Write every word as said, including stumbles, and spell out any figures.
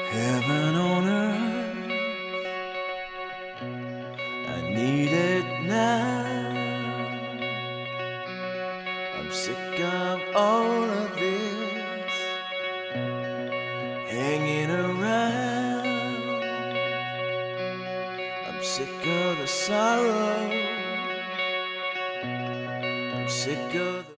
Heaven on earth, I need it now. I'm sick of all of this hanging around. I'm sick of the sorrow. I'm sick of the